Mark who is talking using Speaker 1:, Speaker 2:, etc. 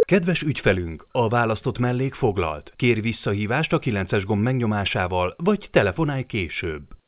Speaker 1: Kedves ügyfelünk, a választott mellék foglalt. Kérj visszahívást a 9-es gomb megnyomásával, vagy telefonálj később.